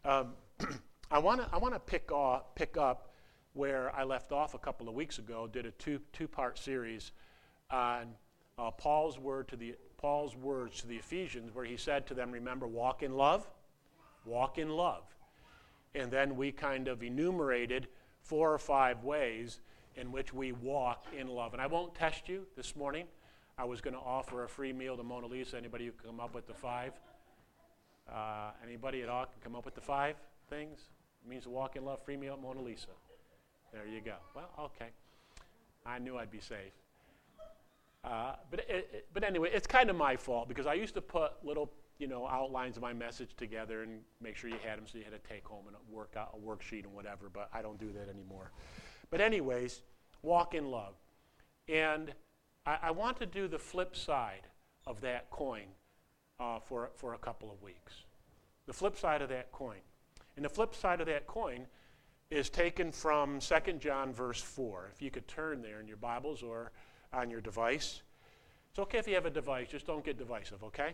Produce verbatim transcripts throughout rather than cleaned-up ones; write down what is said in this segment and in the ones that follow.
Um, I want to I want to pick off, pick up where I left off a couple of weeks ago. Did a two two part series on uh, Paul's word to the Paul's words to the Ephesians, where he said to them, "Remember, walk in love, walk in love." And then we kind of enumerated four or five ways in which we walk in love. And I won't test you this morning. I was going to offer a free meal to Mona Lisa. Anybody who can come up with the five? Uh, anybody at all can come up with the five things? It means to walk in love, free meal at Mona Lisa. There you go. Well, okay. I knew I'd be safe. Uh, but it, it, but anyway, it's kind of my fault because I used to put little, you know, outlines of my message together and make sure you had them so you had to take home and work out a worksheet and whatever, but I don't do that anymore. But anyways, walk in love. And I, I want to do the flip side of that coin uh, for, for a couple of weeks. The flip side of that coin. And the flip side of that coin is taken from Second John verse four. If you could turn there in your Bibles or on your device. It's okay if you have a device, just don't get divisive, okay?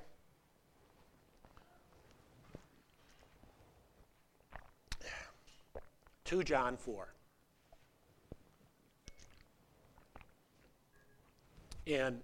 Second John four. And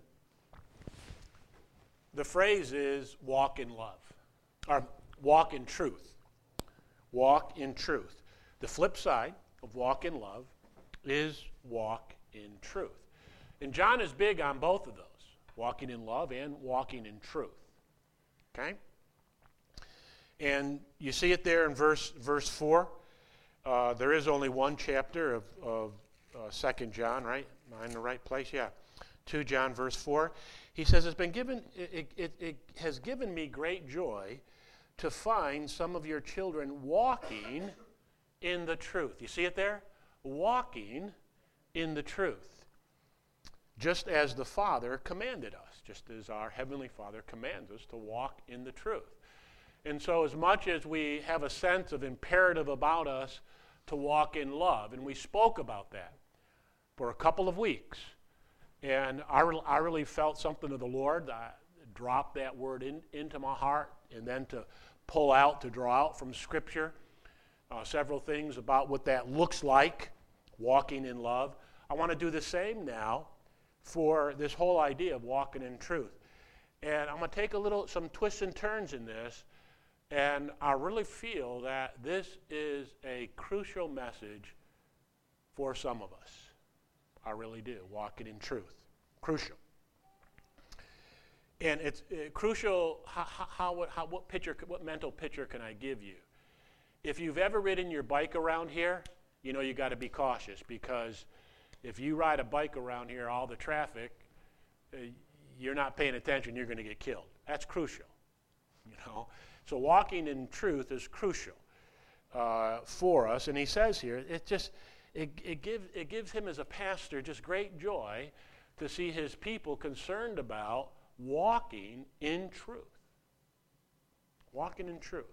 the phrase is walk in love, or walk in truth. Walk in truth. The flip side of walk in love is walk in truth. And John is big on both of those, walking in love and walking in truth. Okay? And you see it there in verse verse four. Uh, there is only one chapter of, of uh, Second John, right? Am I in the right place? Yeah. Second John verse four. He says, it's been given, it, it, it has given me great joy to find some of your children walking in the truth. You see it there? Walking in the truth. Just as the Father commanded us, just as our Heavenly Father commands us to walk in the truth. And so as much as we have a sense of imperative about us to walk in love, and we spoke about that for a couple of weeks, and I, re- I really felt something of the Lord. I dropped that word in, into my heart, and then to pull out, to draw out from Scripture uh, several things about what that looks like, walking in love. I want to do the same now for this whole idea of walking in truth. And I'm going to take a little, some twists and turns in this, and I really feel that this is a crucial message for some of us. I really do, walking in truth. Crucial. And it's uh, crucial, how, how, how, what picture, what mental picture can I give you? If you've ever ridden your bike around here, you know you got to be cautious because if you ride a bike around here, all the traffic, uh, you're not paying attention, you're going to get killed. That's crucial, you know. So walking in truth is crucial uh, for us. And he says here, it just it it gives it gives him as a pastor just great joy to see his people concerned about walking in truth. Walking in truth.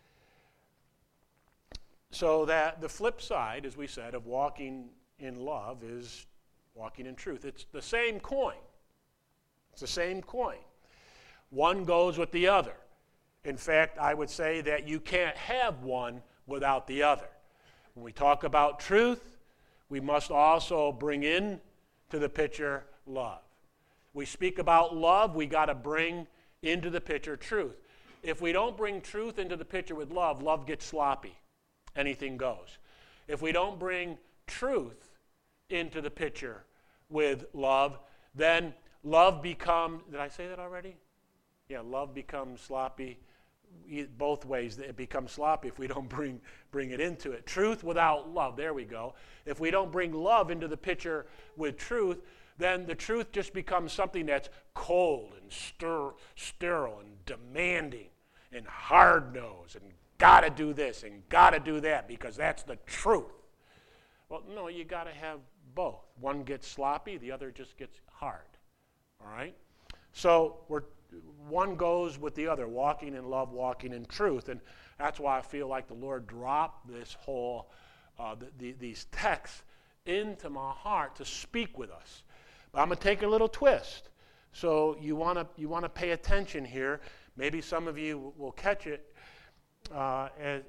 So that the flip side, as we said, of walking in love is walking in truth. It's the same coin. It's the same coin. One goes with the other. In fact, I would say that you can't have one without the other. When we talk about truth, we must also bring in to the picture love. We speak about love, we got to bring into the picture truth. If we don't bring truth into the picture with love, love gets sloppy. Anything goes. If we don't bring truth into the picture with love, then love becomes, did I say that already? Yeah, love becomes sloppy. Both ways, it becomes sloppy if we don't bring, bring it into it. Truth without love, there we go. If we don't bring love into the picture with truth, then the truth just becomes something that's cold and stir, sterile and demanding and hard-nosed and got to do this and got to do that because that's the truth. Well, no, you got to have both. One gets sloppy, the other just gets hard. All right? So we're one goes with the other, walking in love, walking in truth. And that's why I feel like the Lord dropped this whole, uh, the, the, these texts into my heart to speak with us. But I'm going to take a little twist. So you want to you want to pay attention here. Maybe some of you will catch it uh, as, as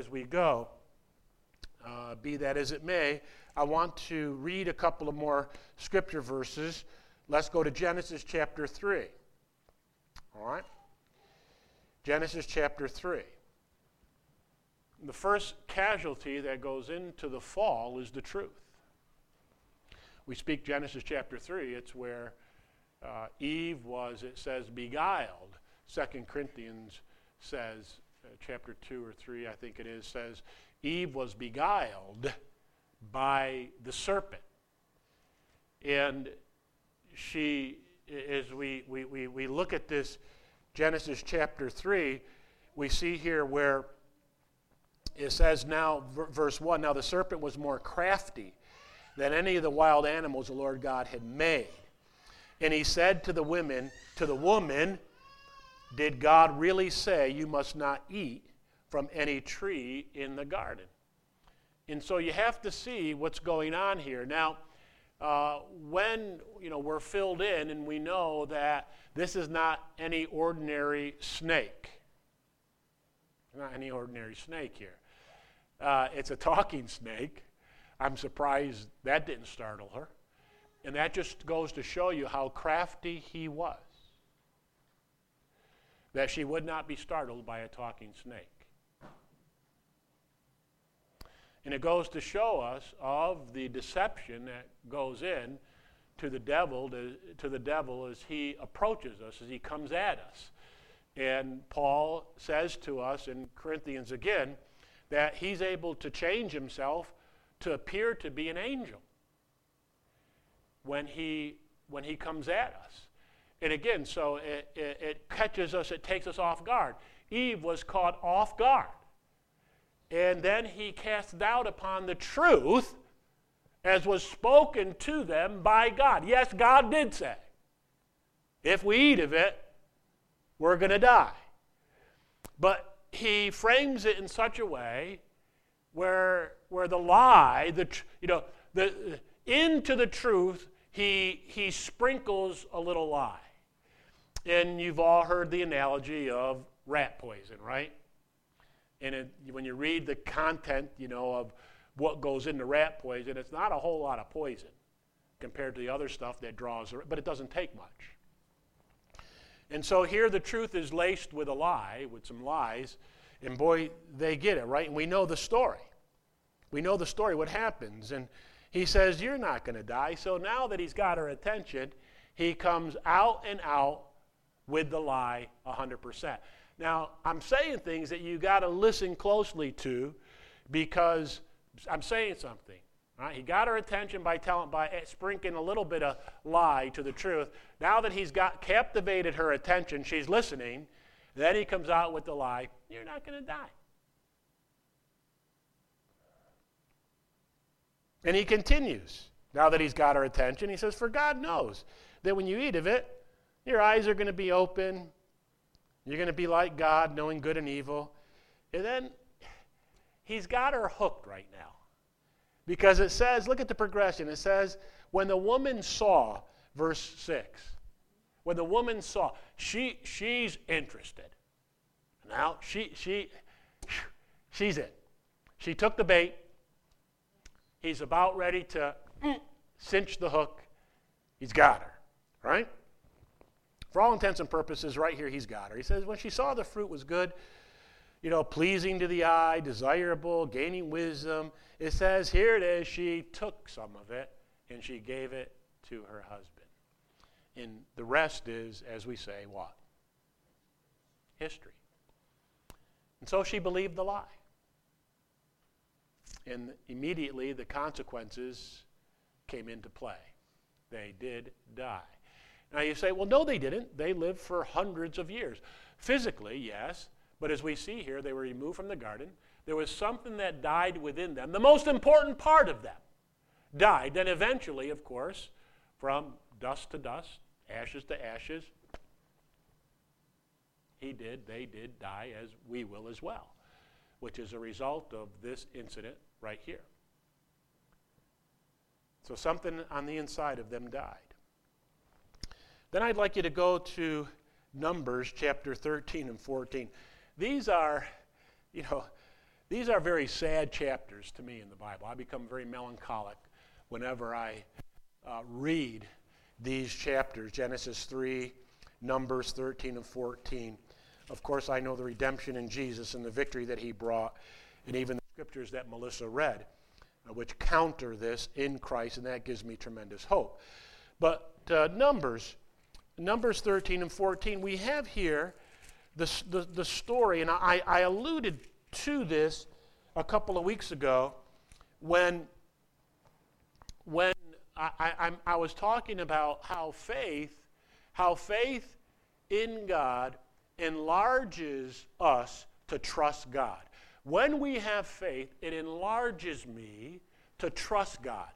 as we go, uh, be that as it may, I want to read a couple of more scripture verses. Let's go to Genesis chapter three. All right? Genesis chapter three. The first casualty that goes into the fall is the truth. We speak Genesis chapter three. It's where uh, Eve was, it says, beguiled. Second Corinthians says, uh, chapter two or three, I think it is, says, Eve was beguiled by the serpent. And she, as we, we, we, we look at this Genesis chapter three, we see here where it says now, verse one, now the serpent was more crafty than any of the wild animals the Lord God had made. And he said to the women, to the woman, did God really say you must not eat from any tree in the garden? And so you have to see what's going on here. Now, uh, when you know we're filled in and we know that this is not any ordinary snake, not any ordinary snake here. Uh, it's a talking snake. I'm surprised that didn't startle her. And that just goes to show you how crafty he was, that she would not be startled by a talking snake. And it goes to show us of the deception that goes in to the devil, to, to the devil as he approaches us, as he comes at us. And Paul says to us in Corinthians again that he's able to change himself to appear to be an angel when he when he comes at us. And again, so it, it, it catches us, it takes us off guard. Eve was caught off guard. And then he cast doubt upon the truth as was spoken to them by God. Yes, God did say, if we eat of it, we're going to die. But he frames it in such a way where, where the lie, the you know, the into the truth, he he sprinkles a little lie. And you've all heard the analogy of rat poison, right? And it, when you read the content, you know, of what goes into rat poison, it's not a whole lot of poison compared to the other stuff that draws, but it doesn't take much. And so here the truth is laced with a lie, with some lies, and boy, they get it, right? And we know the story. We know the story, what happens. And he says, you're not going to die. So now that he's got her attention, he comes out and out with the lie one hundred percent. Now, I'm saying things that you got to listen closely to because I'm saying something. Right? He got her attention by telling, by sprinkling a little bit of lie to the truth. Now that he's got captivated her attention, she's listening. Then he comes out with the lie. You're not going to die. And he continues. Now that he's got her attention, he says, for God knows that when you eat of it, your eyes are going to be open. You're going to be like God, knowing good and evil. And then he's got her hooked right now. Because it says, look at the progression. It says, when the woman saw, verse six, when the woman saw, she she's interested. Now, she she she's it. She took the bait. He's about ready to mm, cinch the hook. He's got her, right? For all intents and purposes, right here, he's got her. He says, when she saw the fruit was good, you know, pleasing to the eye, desirable, gaining wisdom, it says, here it is, she took some of it and she gave it to her husband. And the rest is, as we say, what? History. And so she believed the lie. And immediately the consequences came into play. They did die. Now you say, well, no, they didn't. They lived for hundreds of years. Physically, yes, but as we see here, they were removed from the garden. There was something that died within them. The most important part of them died. Then eventually, of course, from dust to dust, ashes to ashes, he did, they did die as we will as well, which is a result of this incident right here. So something on the inside of them died. Then I'd like you to go to Numbers chapter thirteen and fourteen. These are, you know, These are very sad chapters to me in the Bible. I become very melancholic whenever I uh, read these chapters, Genesis three, Numbers thirteen and fourteen. Of course, I know the redemption in Jesus and the victory that he brought, and even the scriptures that Melissa read, uh, which counter this in Christ, and that gives me tremendous hope. But uh, Numbers, Numbers thirteen and fourteen, we have here the, the, the story, and I, I alluded to this a couple of weeks ago when, when I, I, I was talking about how faith, how faith in God enlarges us to trust God. When we have faith, it enlarges me to trust God.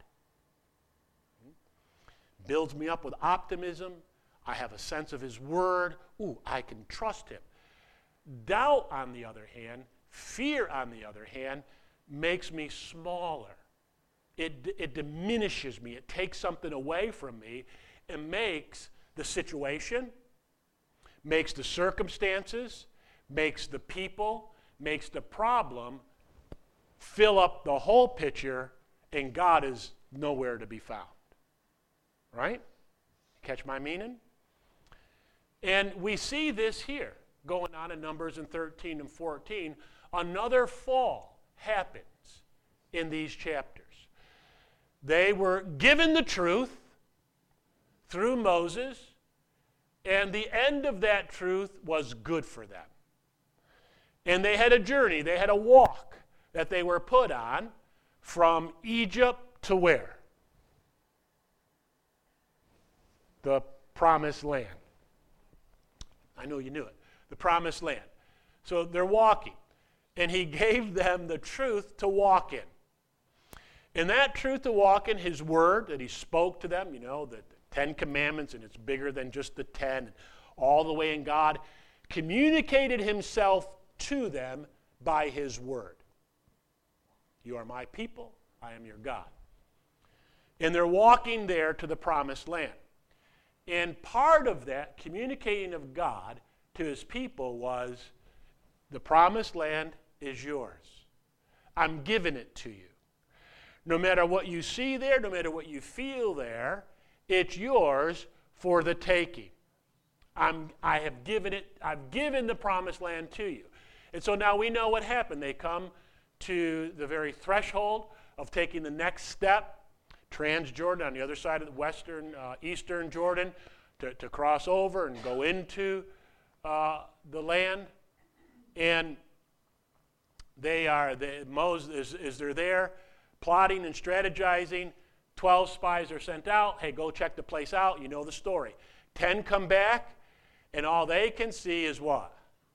Builds me up with optimism. I have a sense of his word. Ooh, I can trust him. Doubt, on the other hand, fear, on the other hand, makes me smaller. It, it diminishes me. It takes something away from me and makes the situation, makes the circumstances, makes the people, makes the problem fill up the whole picture, and God is nowhere to be found. Right? Catch my meaning? And we see this here going on in Numbers in thirteen and fourteen. Another fall happens in these chapters. They were given the truth through Moses, and the end of that truth was good for them. And they had a journey, they had a walk that they were put on from Egypt to where? The promised land. I know you knew it. The promised land. So they're walking. And he gave them the truth to walk in. And that truth to walk in, his word that he spoke to them, you know, the Ten Commandments, and it's bigger than just the ten, all the way in God, communicated himself to them by his word. You are my people, I am your God. And they're walking there to the promised land. And part of that communicating of God to his people was, the promised land is yours. I'm giving it to you. No matter what you see there, no matter what you feel there, it's yours for the taking. I'm, I have given it, I've given the promised land to you. And so now we know what happened. They come to the very threshold of taking the next step, Transjordan on the other side of the western, uh, eastern Jordan, to, to cross over and go into uh, the land. And they are, they, Moses is, is they're there plotting and strategizing. Twelve spies are sent out. Hey, go check the place out. You know the story. Ten come back, and all they can see is what?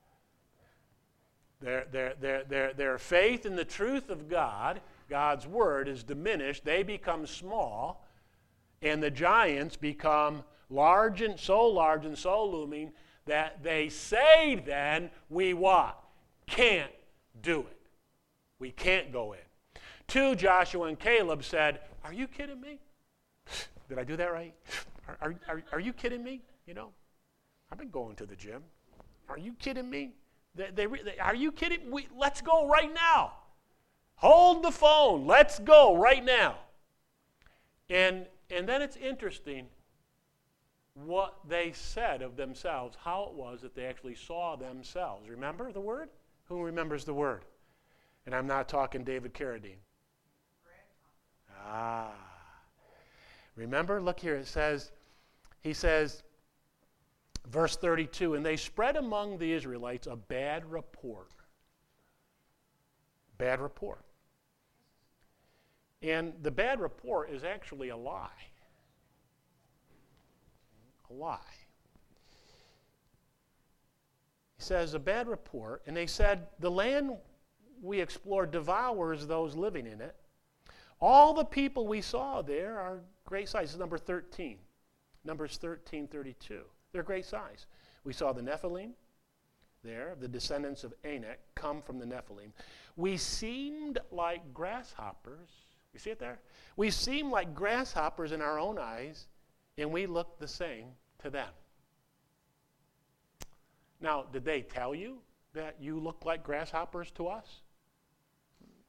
Their, their, their, their, their faith in the truth of God, God's word, is diminished. They become small, and the giants become large and so large and so looming that they say then, we what? Can't do it. We can't go in. Two, Joshua and Caleb said, are you kidding me? Did I do that right? Are, are, are, are you kidding me? You know, I've been going to the gym. Are you kidding me? They, they, they, are you kidding? We, let's go right now. Hold the phone. Let's go right now. And, and then it's interesting what they said of themselves, how it was that they actually saw themselves. Remember the word? Who remembers the word? And I'm not talking David Carradine. Ah. Remember? Look here. It says, he says, verse thirty-two, and they spread among the Israelites a bad report. Bad report. And the bad report is actually a lie. A lie. He says, a bad report, and they said, the land we explored devours those living in it. All the people we saw there are great size. This is number thirteen. Numbers thirteen thirty-two. They're great size. We saw the Nephilim there, the descendants of Anak, come from the Nephilim. We seemed like grasshoppers. You see it there? We seemed like grasshoppers in our own eyes, and we looked the same to them. Now, did they tell you that you look like grasshoppers to us?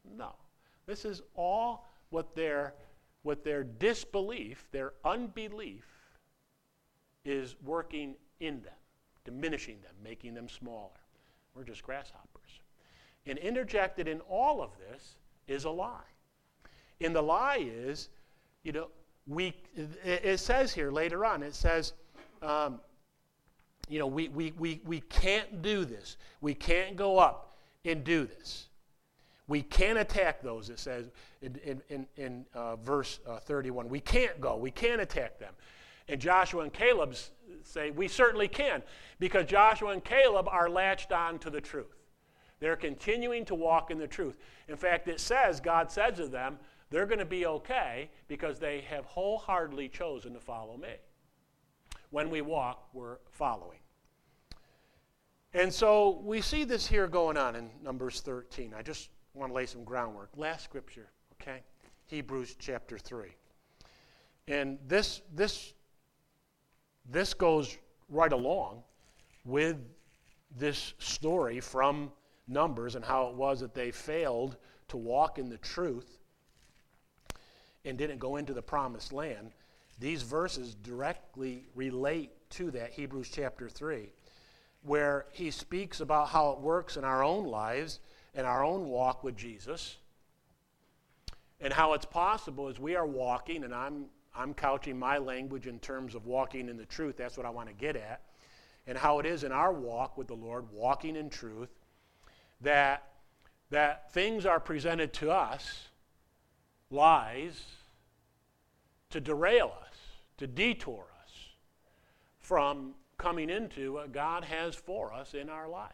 No. This is all what their, what their disbelief, their unbelief, is working in them, diminishing them, making them smaller. We're just grasshoppers. And interjected in all of this is a lie. And the lie is, you know, we, it says here later on, it says, um, you know, we, we, we, we can't do this. We can't go up and do this. We can't attack those, it says in, in, in, in uh, verse uh, thirty-one. We can't go. We can't attack them. And Joshua and Caleb say, we certainly can, because Joshua and Caleb are latched on to the truth. They're continuing to walk in the truth. In fact, it says, God says to them, they're going to be okay because they have wholeheartedly chosen to follow me. When we walk, we're following. And so we see this here going on in Numbers thirteen. I just want to lay some groundwork. Last scripture, okay? Hebrews chapter three. And this, this, this goes right along with this story from Numbers and how it was that they failed to walk in the truth and didn't go into the promised land. These verses directly relate to that, Hebrews chapter three, where he speaks about how it works in our own lives and our own walk with Jesus, and how it's possible as we are walking, and I'm, I'm couching my language in terms of walking in the truth, that's what I want to get at, and how it is in our walk with the Lord, walking in truth, that, that things are presented to us, lies, to derail us, to detour us from coming into what God has for us in our lives.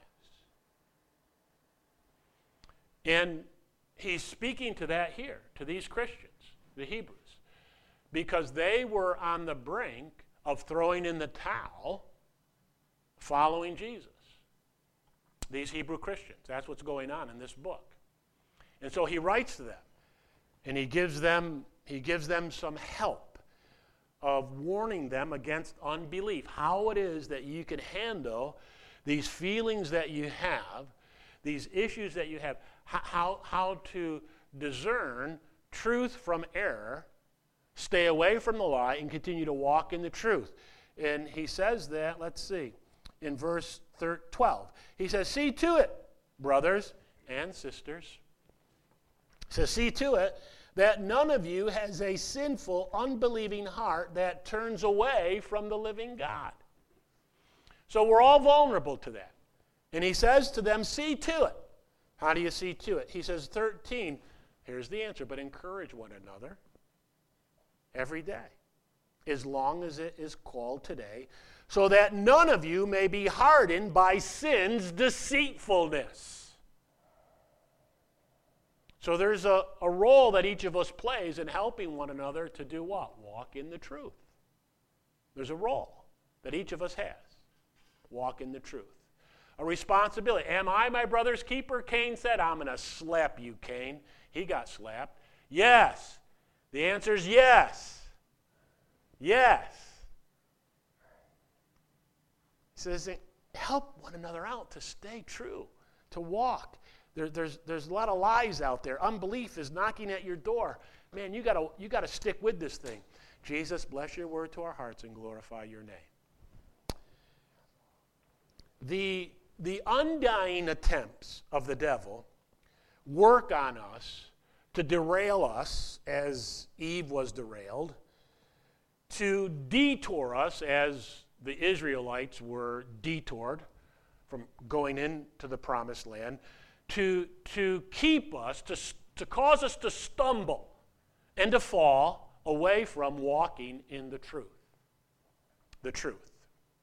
And he's speaking to that here, to these Christians, the Hebrews, because they were on the brink of throwing in the towel following Jesus. These Hebrew Christians. That's what's going on in this book. And so he writes to them, and he gives them, he gives them some help of warning them against unbelief, how it is that you can handle these feelings that you have, these issues that you have, how, how to discern truth from error, stay away from the lie, and continue to walk in the truth. And he says that, let's see, in verse twelve. He says, see to it, brothers and sisters. He says, see to it that none of you has a sinful, unbelieving heart that turns away from the living God. So we're all vulnerable to that. And he says to them, see to it. How do you see to it? He says, thirteen, here's the answer, but encourage one another every day, as long as it is called today, so that none of you may be hardened by sin's deceitfulness. So there's a, a role that each of us plays in helping one another to do what? Walk in the truth. There's a role that each of us has. Walk in the truth. A responsibility. Am I my brother's keeper? Cain said, I'm going to slap you, Cain. He got slapped. Yes. The answer is yes. Yes. He says, help one another out to stay true, to walk. There, there's, there's a lot of lies out there. Unbelief is knocking at your door. Man, you gotta, you gotta stick with this thing. Jesus, bless your word to our hearts and glorify your name. The, the undying attempts of the devil work on us to derail us as Eve was derailed, to detour us as the Israelites were detoured from going into the promised land, to, to keep us, to, to cause us to stumble and to fall away from walking in the truth. The truth.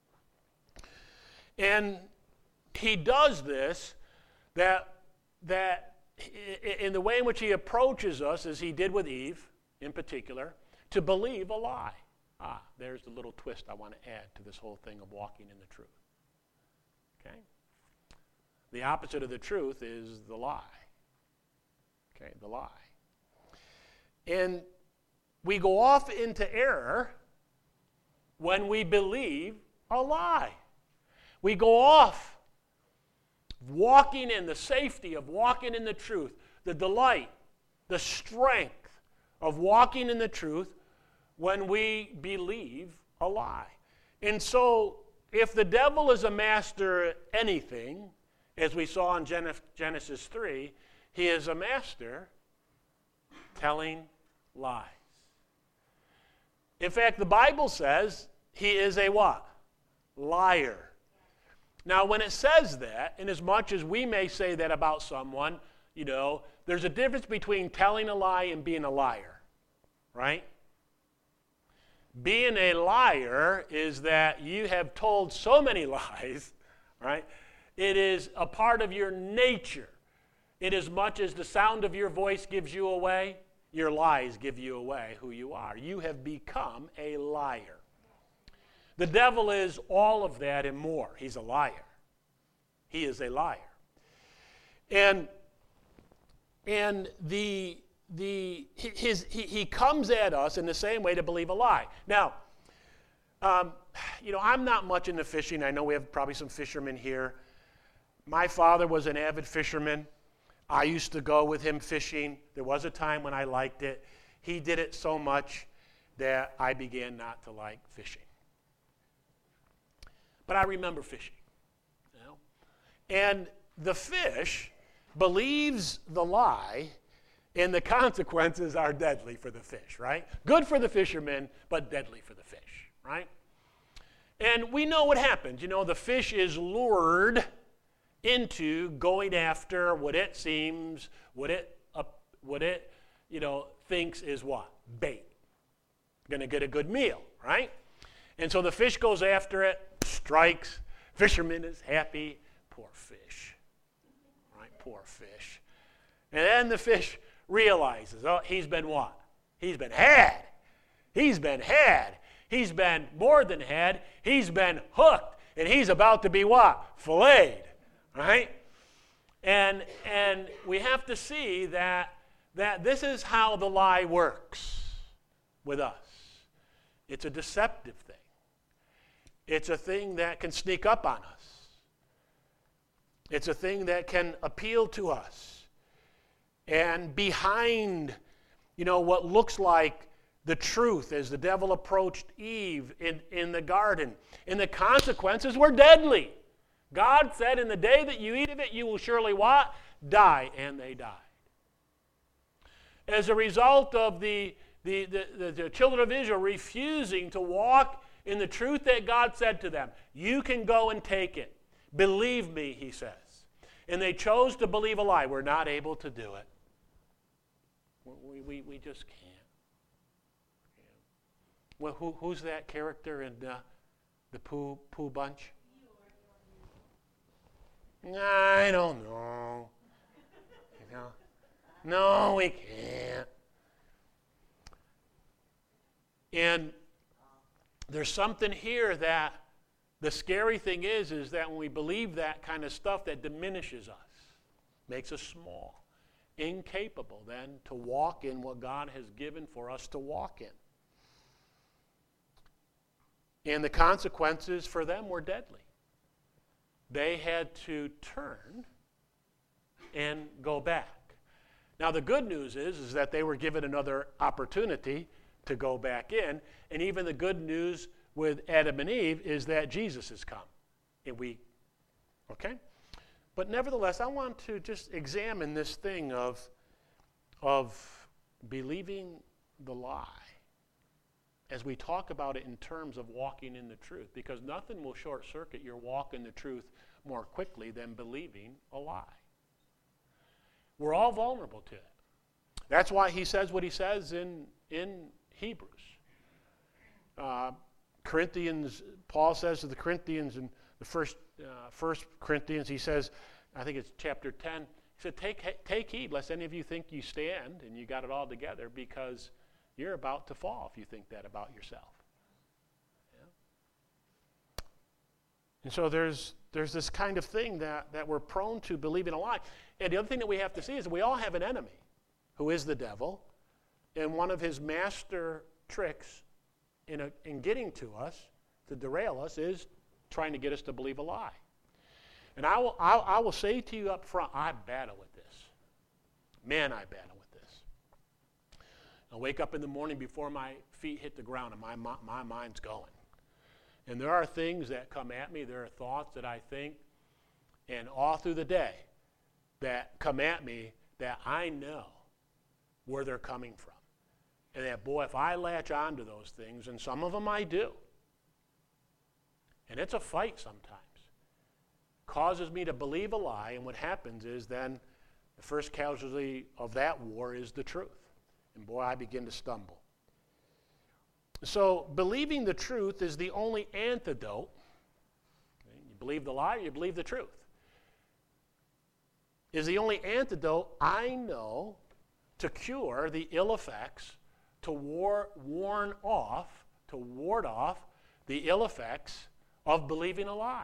And he does this that, that in the way in which he approaches us, as he did with Eve in particular, to believe a lie. Ah, there's the little twist I want to add to this whole thing of walking in the truth. Okay? The opposite of the truth is the lie. Okay, the lie. And we go off into error when we believe a lie. We go off walking in the safety of walking in the truth, the delight, the strength of walking in the truth when we believe a lie. And so, if the devil is a master at anything, as we saw in Genesis three, he is a master telling lies. In fact, the Bible says he is a what? Liar. Now, when it says that, in as much as we may say that about someone, you know, there's a difference between telling a lie and being a liar, right? Being a liar is that you have told so many lies, right? It is a part of your nature. In as much as the sound of your voice gives you away, your lies give you away who you are. You have become a liar. The devil is all of that and more. He's a liar. He is a liar. And, and the, the, his, he, he comes at us in the same way to believe a lie. Now, um, you know, I'm not much into fishing. I know we have probably some fishermen here. My father was an avid fisherman. I used to go with him fishing. There was a time when I liked it. He did it so much that I began not to like fishing. But I remember fishing. You know? And the fish believes the lie, and the consequences are deadly for the fish, right? Good for the fisherman, but deadly for the fish, right? And we know what happens. You know, the fish is lured into going after what it seems, what it, uh, what it, you know, thinks is what? Bait. Going to get a good meal, right? And so the fish goes after it, strikes. Fisherman is happy. Poor fish, right? Poor fish. And then the fish realizes, oh, he's been what? He's been had. He's been had. He's been more than had. He's been hooked. And he's about to be what? Filleted. Right? And and we have to see that that this is how the lie works with us. It's a deceptive thing. It's a thing that can sneak up on us. It's a thing that can appeal to us. And behind, you know, what looks like the truth as the devil approached Eve in, in the garden, and the consequences were deadly. God said, in the day that you eat of it, you will surely what? Die. And they died. As a result of the, the, the, the, the children of Israel refusing to walk in the truth that God said to them, you can go and take it. Believe me, he says. And they chose to believe a lie. We're not able to do it. We, we, we just can't. Well, who, who's that character in uh, the Pooh, Pooh Bunch? I don't know. You know? No, we can't. And there's something here that the scary thing is, is that when we believe that kind of stuff, that diminishes us, makes us small, incapable then to walk in what God has given for us to walk in. And the consequences for them were deadly. They had to turn and go back. Now, the good news is, is that they were given another opportunity to go back in. And even the good news with Adam and Eve is that Jesus has come. And we, okay? But nevertheless, I want to just examine this thing of, of believing the lie as we talk about it in terms of walking in the truth, because nothing will short-circuit your walk in the truth more quickly than believing a lie. We're all vulnerable to it. That's why he says what he says in, in Hebrews. Uh, Corinthians, Paul says to the Corinthians in the first, uh, first Corinthians, he says, I think it's chapter ten, he said, take, take heed lest any of you think you stand and you got it all together, because you're about to fall if you think that about yourself. Yeah? And so there's there's this kind of thing that, that we're prone to believing a lie. And the other thing that we have to see is that we all have an enemy, who is the devil, and one of his master tricks in, a, in getting to us, to derail us, is trying to get us to believe a lie. And I will, I, I will say to you up front, I battle with this. Man, I battle with this. I wake up in the morning before my feet hit the ground and my, my, my mind's going. And there are things that come at me, there are thoughts that I think, and all through the day that come at me that I know where they're coming from. And that, boy, if I latch onto those things, and some of them I do, and it's a fight sometimes, causes me to believe a lie, and what happens is then the first casualty of that war is the truth. And boy, I begin to stumble. So believing the truth is the only antidote. Okay? You believe the lie, or you believe the truth. Is the only antidote I know to cure the ill effects, to war, warn off, to ward off the ill effects of believing a lie.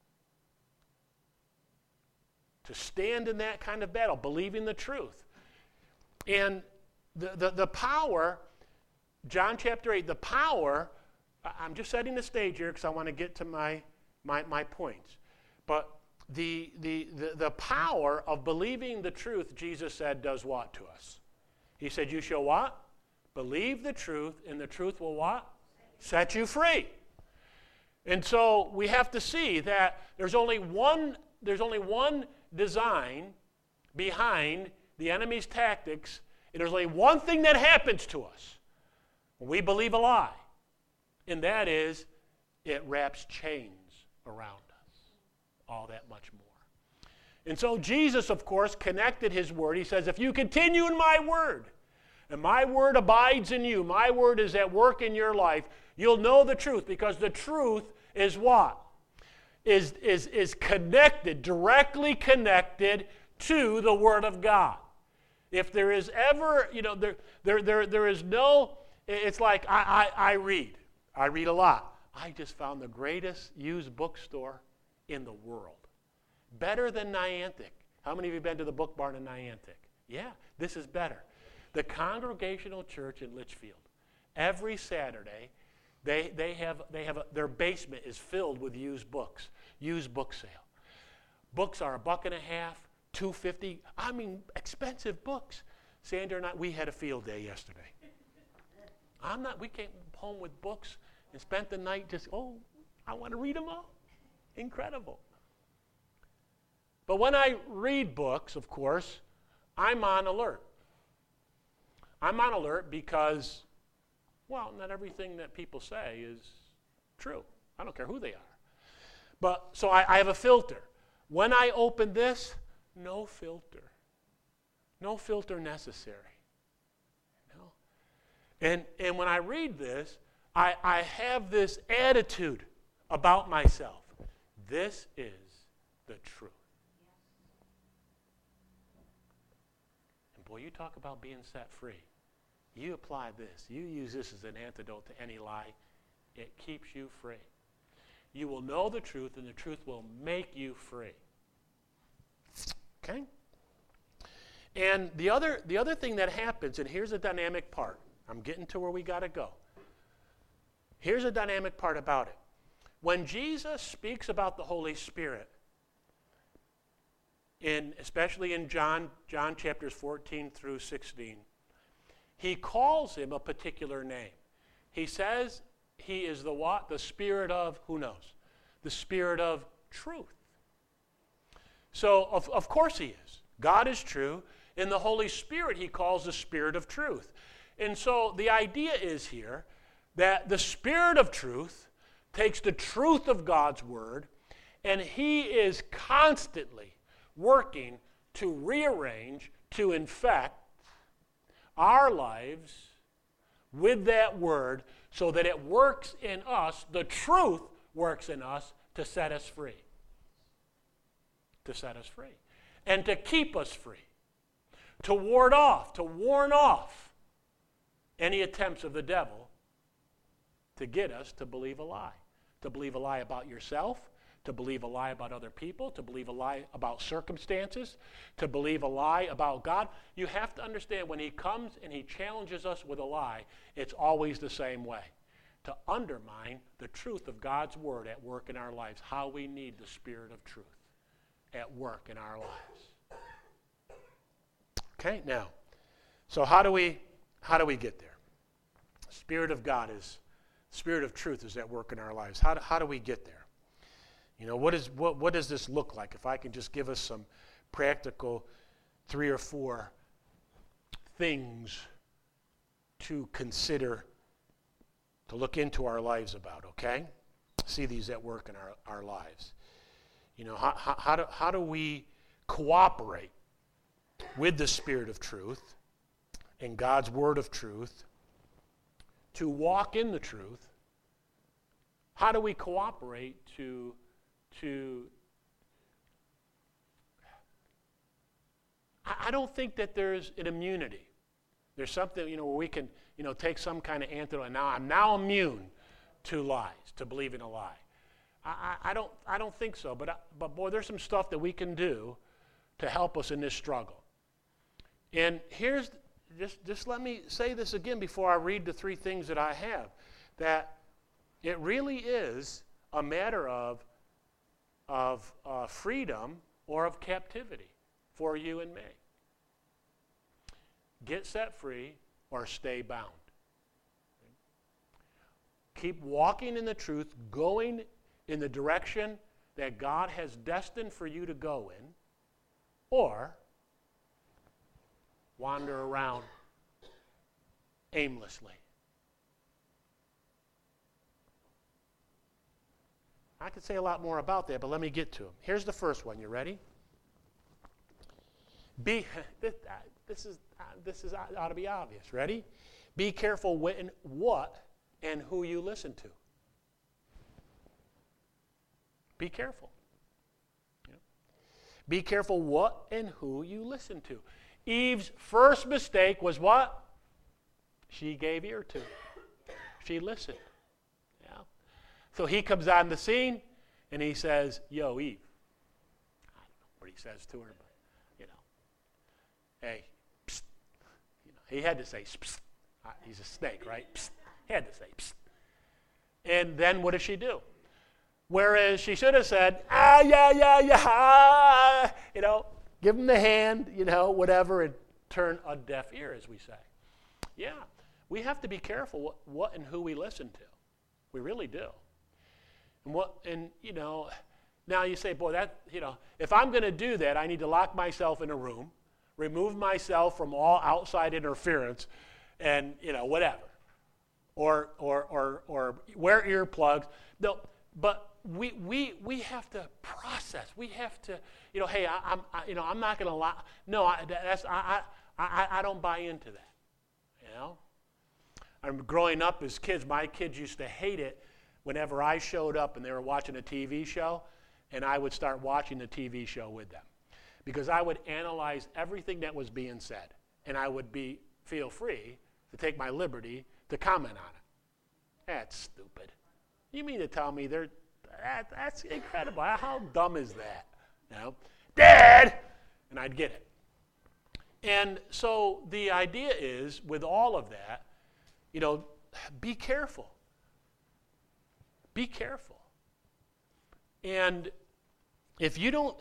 To stand in that kind of battle, believing the truth. And the, the, the power, John chapter eight, the power, I'm just setting the stage here because I want to get to my, my, my points. But the, the, the, the power of believing the truth, Jesus said, does what to us? He said, you shall what? Believe the truth, and the truth will what? Set you free. And so we have to see that there's only one, there's only one design behind the enemy's tactics, and there's only one thing that happens to us when we believe a lie, and that is it wraps chains around us, all that much more. And so Jesus, of course, connected his word. He says, if you continue in my word, and my word abides in you, my word is at work in your life, you'll know the truth, because the truth is what? Is, is, is connected, directly connected to the Word of God. If there is ever, you know, there, there, there, there is no, it's like I, I, I read. I read a lot. I just found the greatest used bookstore in the world. Better than Niantic. How many of you have been to the book barn in Niantic? Yeah, this is better. The Congregational Church in Litchfield. Every Saturday, They, they have, they have a, their basement is filled with used books, used book sale. Books are a buck and a half, two fifty. I mean, expensive books. Sandra and I, we had a field day yesterday. I'm not. We came home with books and spent the night just. Oh, I want to read them all. Incredible. But when I read books, of course, I'm on alert. I'm on alert because. Well, not everything that people say is true. I don't care who they are. But so I, I have a filter. When I open this, no filter. No filter necessary. You know? And, and when I read this, I, I have this attitude about myself. This is the truth. And boy, you talk about being set free. You apply this. You use this as an antidote to any lie. It keeps you free. You will know the truth, and the truth will make you free. Okay? And the other, the other thing that happens, and here's the dynamic part. I'm getting to where we got to go. Here's a dynamic part about it. When Jesus speaks about the Holy Spirit, in, especially in John, John chapters fourteen through sixteen, he calls him a particular name. He says he is the what? The Spirit of, who knows? The Spirit of truth. So, of, of course he is. God is true. In the Holy Spirit, he calls the Spirit of truth. And so the idea is here that the Spirit of truth takes the truth of God's Word, and he is constantly working to rearrange, to infect our lives with that word so that it works in us, the truth works in us to set us free. To set us free. And to keep us free. To ward off, to warn off any attempts of the devil to get us to believe a lie. To believe a lie about yourself, to believe a lie about other people, to believe a lie about circumstances, to believe a lie about God. You have to understand when he comes and he challenges us with a lie, it's always the same way. To undermine the truth of God's word at work in our lives, how we need the Spirit of truth at work in our lives. Okay, now, so how do we how do we get there? The Spirit of God is, Spirit of truth is at work in our lives. How do, how do we get there? You know, what is what what does this look like? If I can just give us some practical three or four things to consider, to look into our lives about, okay? See these at work in our, our lives. You know, how, how, how, do, how do we cooperate with the Spirit of truth and God's Word of truth to walk in the truth? How do we cooperate to, to I, I don't think that there's an immunity. There's something, you know, where we can, you know, take some kind of antidote. Now I'm now immune to lies, to believing a lie. I, I, I don't, I don't think so. But, I, but boy, there's some stuff that we can do to help us in this struggle. And here's, just, just let me say this again before I read the three things that I have, that it really is a matter of, of uh, freedom or of captivity for you and me. Get set free or stay bound. Keep walking in the truth, going in the direction that God has destined for you to go in, or wander around aimlessly. I could say a lot more about that, but let me get to them. Here's the first one. You ready? Be this, this is this is ought to be obvious. Ready? Be careful when, what, and who you listen to. Be careful. Yeah. Be careful what and who you listen to. Eve's first mistake was what? She gave ear to. She listened. Yeah. So he comes on the scene and he says, "Yo, Eve." I don't know what he says to her, but you know, hey, psst. You know, he had to say, psst. He's a snake, right? Psst. He had to say, psst. And then what does she do? Whereas she should have said, ah, yeah, yeah, yeah, ah, you know, give him the hand, you know, whatever, and turn a deaf ear, as we say. Yeah, we have to be careful what, what and who we listen to. We really do. And what, and you know, now you say, boy, that, you know, if I'm going to do that, I need to lock myself in a room, remove myself from all outside interference, and you know, whatever, or or or or wear earplugs. No, but we we we have to process. We have to, you know, hey, I, I'm I, you know I'm not going to lie. No, I, that's I, I I I don't buy into that. You know, I'm growing up as kids. My kids used to hate it whenever I showed up and they were watching a T V show, and I would start watching the T V show with them, because I would analyze everything that was being said, and I would be feel free to take my liberty to comment on it. That's stupid. You mean to tell me they're that, that's incredible. How dumb is that? You know, Dad! And I'd get it. And so the idea is, with all of that, you know, be careful. Be careful. And if you don't,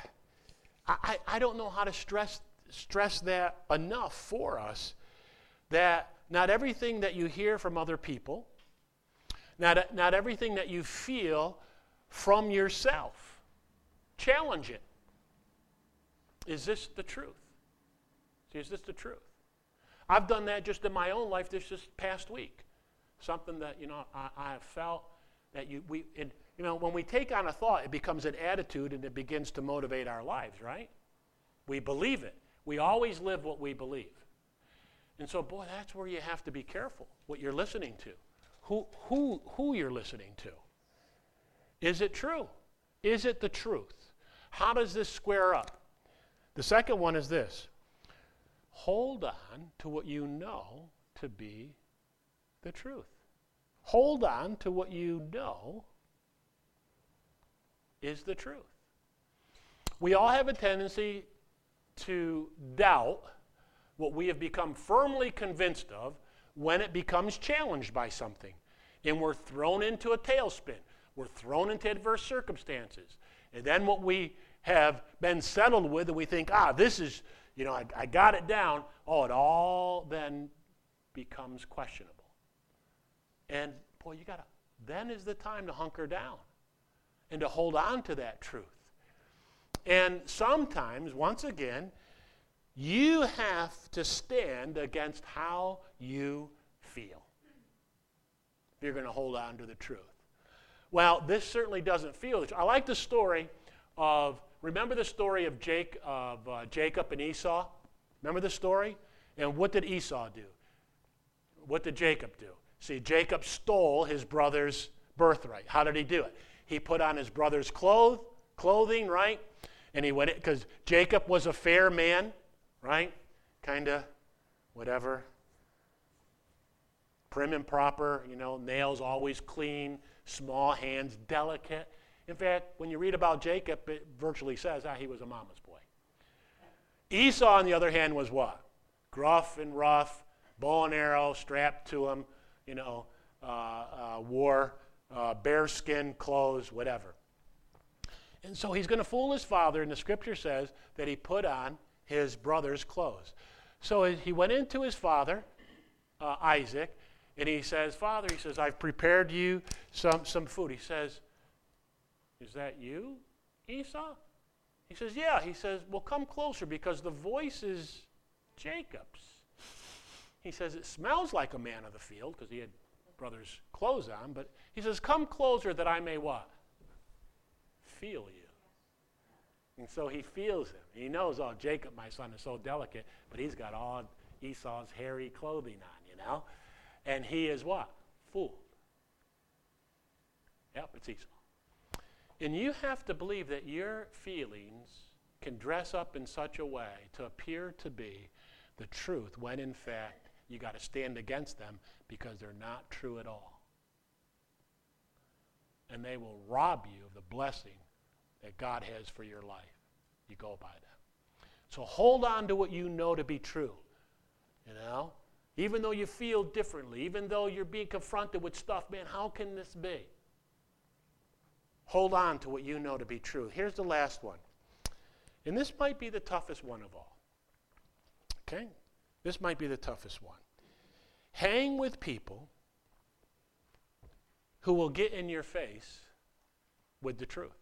I, I don't know how to stress stress that enough for us, that not everything that you hear from other people, not, not everything that you feel from yourself, challenge it. Is this the truth? Is this the truth? I've done that just in my own life this just past week. Something that, you know, I, I have felt that you, we, it, you know, when we take on a thought, it becomes an attitude and it begins to motivate our lives, right? We believe it. We always live what we believe. And so, boy, that's where you have to be careful what you're listening to, who, who, who you're listening to. Is it true? Is it the truth? How does this square up? The second one is this. Hold on to what you know to be the truth. Hold on to what you know is the truth. We all have a tendency to doubt what we have become firmly convinced of when it becomes challenged by something. And we're thrown into a tailspin. We're thrown into adverse circumstances. And then what we have been settled with, and we think, ah, this is, you know, I, I got it down, oh, it all then becomes questionable. And boy, you got to, then is the time to hunker down and to hold on to that truth. And sometimes, once again, you have to stand against how you feel if you're going to hold on to the truth. Well, this certainly doesn't feel it. I like the story of, remember the story of, Jake, of uh, Jacob and Esau? Remember the story? And what did Esau do? What did Jacob do? See, Jacob stole his brother's birthright. How did he do it? He put on his brother's clothes, clothing, right? And he went, because Jacob was a fair man, right? Kind of, whatever. Prim and proper, you know, nails always clean, small hands, delicate. In fact, when you read about Jacob, it virtually says, ah, he was a mama's boy. Esau, on the other hand, was what? Gruff and rough, bow and arrow strapped to him, you know, uh, uh, wore uh, bearskin clothes, whatever. And so he's going to fool his father, and the scripture says that he put on his brother's clothes. So he went into his father, uh, Isaac, and he says, Father, he says, I've prepared you some, some food. He says, is that you, Esau? He says, yeah. He says, well, come closer because the voice is Jacob's. He says, it smells like a man of the field because he had brother's clothes on, but he says, come closer that I may what? Feel you. And so he feels him. He knows, oh, Jacob, my son, is so delicate, but he's got all Esau's hairy clothing on, you know? And he is what? Fooled. Yep, it's Esau. And you have to believe that your feelings can dress up in such a way to appear to be the truth when, in fact, you got to stand against them because they're not true at all. And they will rob you of the blessing that God has for your life. You go by them. So hold on to what you know to be true. You know? Even though you feel differently, even though you're being confronted with stuff, man, how can this be? Hold on to what you know to be true. Here's the last one. And this might be the toughest one of all. Okay? This might be the toughest one. Hang with people who will get in your face with the truth.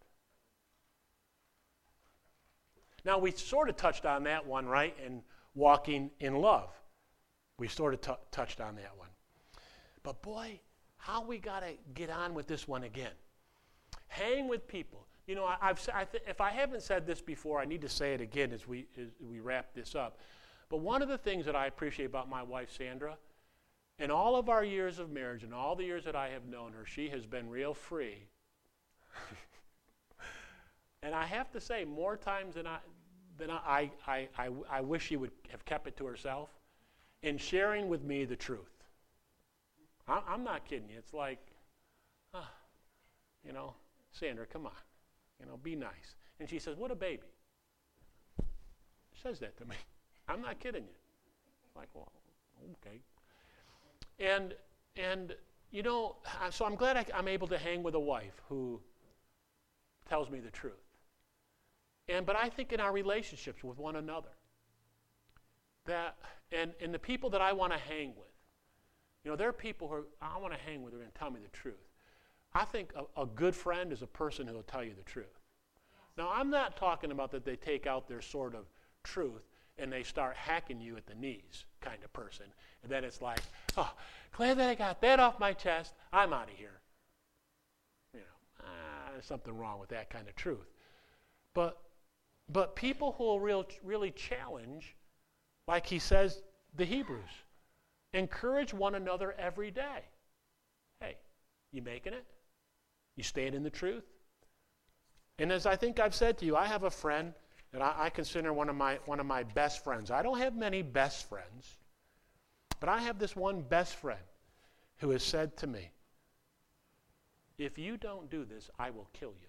Now, we sort of touched on that one, right, in walking in love. We sort of t- touched on that one. But boy, how we got to get on with this one again. Hang with people. You know, I, I've I th- if I haven't said this before, I need to say it again as we as we wrap this up. But one of the things that I appreciate about my wife, Sandra, in all of our years of marriage and all the years that I have known her, she has been real free. And I have to say, more times than I than I, I, I, I wish she would have kept it to herself, in sharing with me the truth. I, I'm not kidding you. It's like, ah, you know, Sandra, come on. You know, be nice. And she says, what a baby. She says that to me. I'm not kidding you. It's like, well, okay. And, and you know, so I'm glad I, I'm able to hang with a wife who tells me the truth. And but I think in our relationships with one another, that and, and the people that I want to hang with, you know, there are people who are, I want to hang with who are going to tell me the truth. I think a, a good friend is a person who will tell you the truth. Now, I'm not talking about that they take out their sword of truth and they start hacking you at the knees kind of person. And then it's like, oh, glad that I got that off my chest. I'm out of here. You know, ah, there's something wrong with that kind of truth. But but people who will real, really challenge, like he says, the Hebrews, encourage one another every day. Hey, you making it? You staying in the truth? And as I think I've said to you, I have a friend that I, I consider one of my one of my best friends. I don't have many best friends, but I have this one best friend who has said to me, if you don't do this, I will kill you.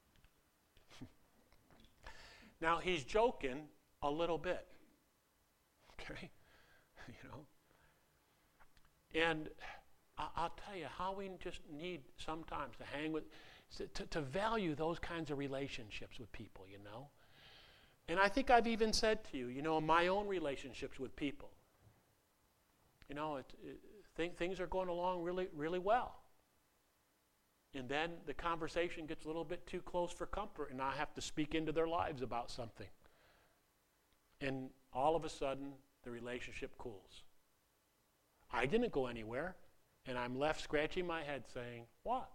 Now, he's joking a little bit, okay? You know? And I, I'll tell you how we just need sometimes to hang with, to, to value those kinds of relationships with people, you know? And I think I've even said to you, you know, in my own relationships with people, you know, it, it, th- things are going along really, really well. And then the conversation gets a little bit too close for comfort, and I have to speak into their lives about something. And all of a sudden, the relationship cools. I didn't go anywhere, and I'm left scratching my head saying, what?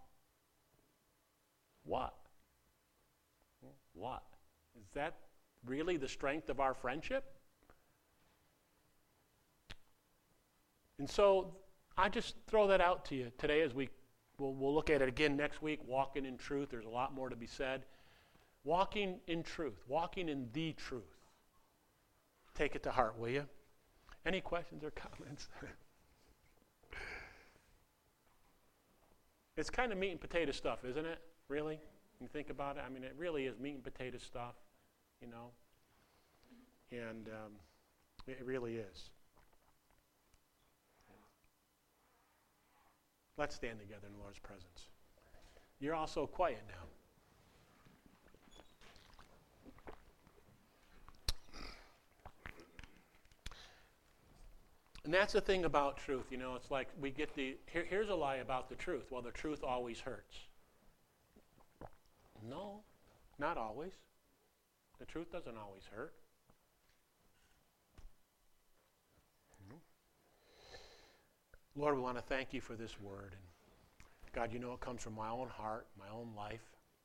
What? What? Is that really the strength of our friendship? And so I just throw that out to you today as we We'll, we'll look at it again next week, walking in truth. There's a lot more to be said. Walking in truth, walking in the truth. Take it to heart, will you? Any questions or comments? It's kind of meat and potato stuff, isn't it? Really? You think about it? I mean, it really is meat and potato stuff, you know? And um, it really is. Let's stand together in the Lord's presence. You're all so quiet now. And that's the thing about truth. You know, it's like we get the, here, here's a lie about the truth. Well, the truth always hurts. No, not always. The truth doesn't always hurt. Lord, we want to thank you for this word. And God, you know it comes from my own heart, my own life.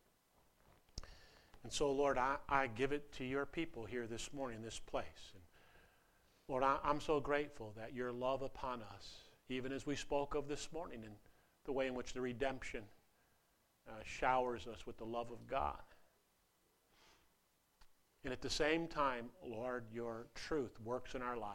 And so, Lord, I, I give it to your people here this morning in this place. And Lord, I, I'm so grateful that your love upon us, even as we spoke of this morning, and the way in which the redemption uh, showers us with the love of God. And at the same time, Lord, your truth works in our lives.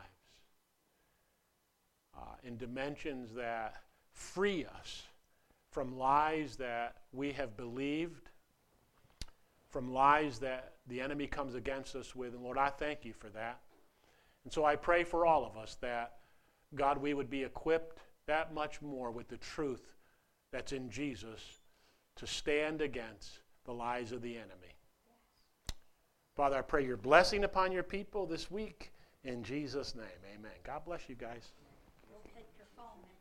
Uh, in dimensions that free us from lies that we have believed, from lies that the enemy comes against us with. And Lord, I thank you for that. And so I pray for all of us that, God, we would be equipped that much more with the truth that's in Jesus to stand against the lies of the enemy. Father, I pray your blessing upon your people this week. In Jesus' name, amen. God bless you guys. Take your phone.